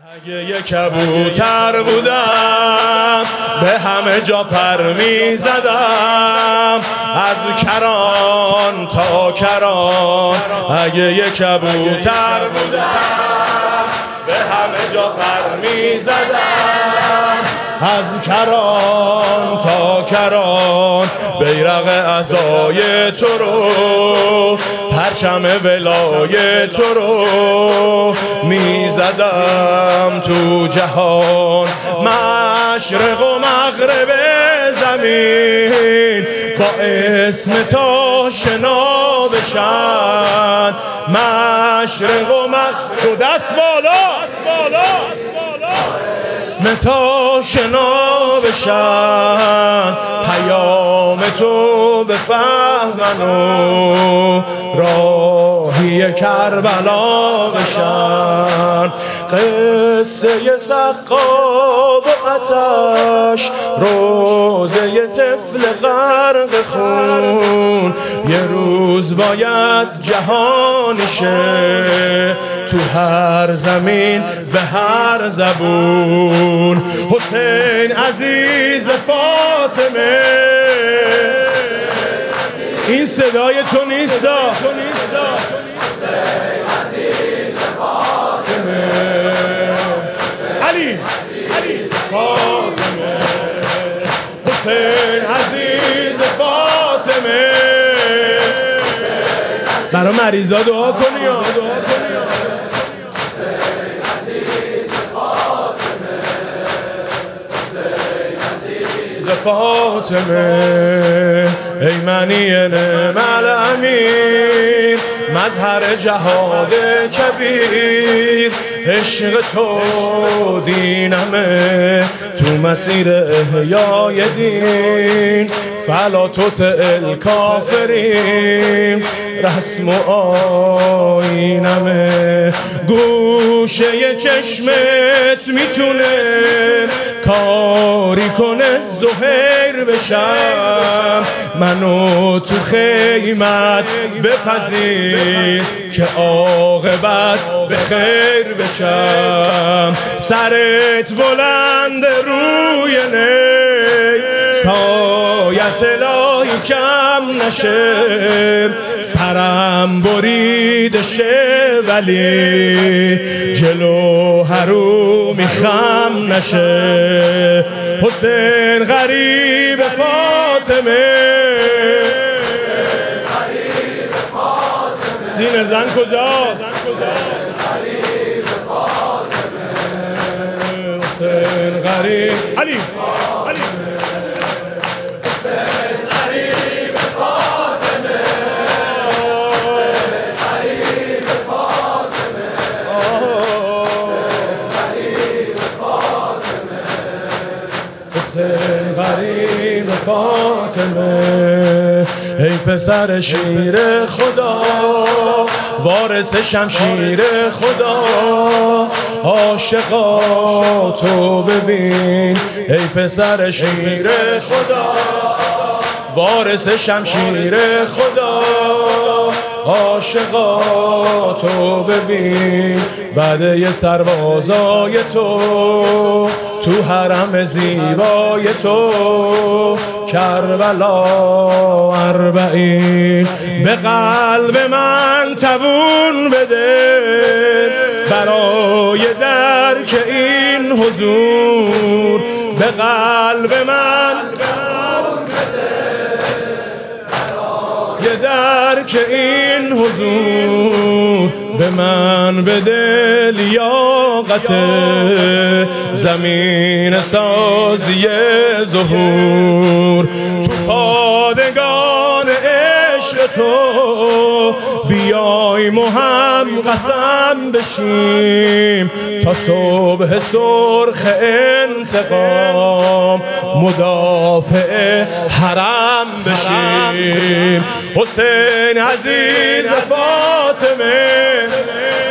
اگه یه کبوتر بودم به همه جا پر می زدم، از کران تا کران. اگه یه کبوتر بودم به همه جا پر می زدم، از کران تا کران. بیرق عزای تو رو، پرچم ولای تو رو می زدم تو جهان. مشرق و مغرب زمین با اسم تو شنا بشن. مشرق و مغرب، دست بالا، اسم تو شنا بشن. پیام تو بفهمن و راهی کربلا بشن. قصه سقا و آتش، روزه طفل غرق خون. یه روز باید جهانی شه تو هر زمین به هر زبون. حسین عزیز فاطمه، این صدای تو نیستا. حسین عزیز فاطمه، علی فاطمه، حسین عزیز فاطمه. برای مریضا دعا کنی. فاطمه ای منی نعم الامیر، مظهر جهاد کبیر. عشق تو دینمه تو مسیر احیای دین. فلا تطع الکافرین، رسم و آیینمه. گوشه چشمت میتونه کاری کنه زهیر بشم. منو تو خیمت بپذیر که عاقبت به خیر بشم. سرت بلند روی نی، سایت الهی کم نشه. سرم بریده شه ولی جلو حرومی خم نشه. حسین غریب فاطمه، سینه زن کجاست؟ حسین غریب، علی غریب فاطمه. ای پسر شیر خدا، وارث شمشیر خدا. عاشقا تو ببین ای پسر شیر خدا، وارث شمشیر خدا. عاشقا تو ببین وعده سربازای تو تو حرم زیبای تو. کربلا اربعین به قلب من توون بده، برای درک این حضور. به قلب من توون بده، برای درک این حضور. به من بده لیاقت زمین سازی ظهور. تو پادگان عشق تو بیای هم قسم بشیم، تا صبح سرخ انتقام مدافع حرم بشیم. حسین عزیز فاطمه،